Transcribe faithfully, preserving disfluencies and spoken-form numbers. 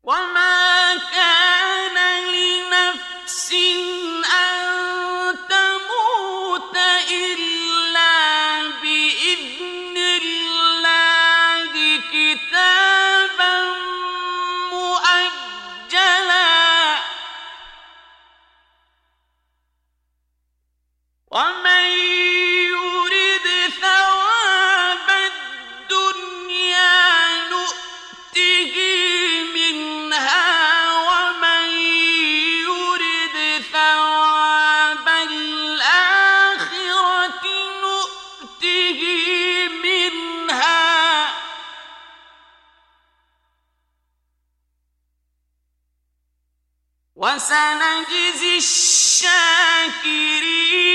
وما كان لنفس أن تموت إلا بإذن الله كتابا مؤجلا ومن يرد ثواب الدنيا نؤته منها ومن يرد ثواب الآخرة نؤته منها وسنجزي الشاكرين.